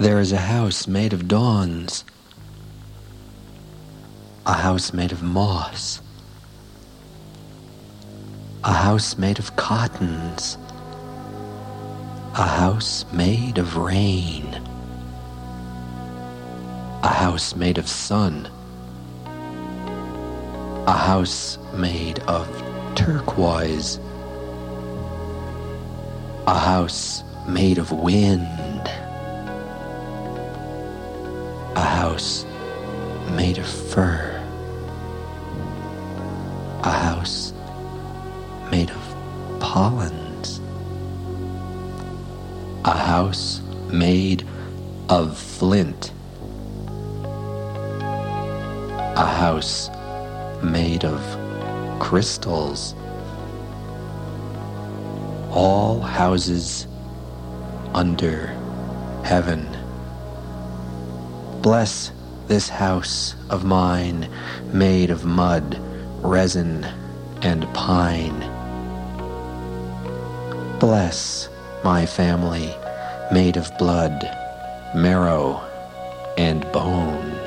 There is a house made of dawns, a house made of moss, a house made of cottons, a house made of rain, a house made of sun, a house made of turquoise, a house made of wind, a house made of fur, a house made of pollens, a house made of flint, a house made of crystals, all houses under heaven. Bless this house of mine made of mud, resin, and pine. Bless my family made of blood, marrow, and bone.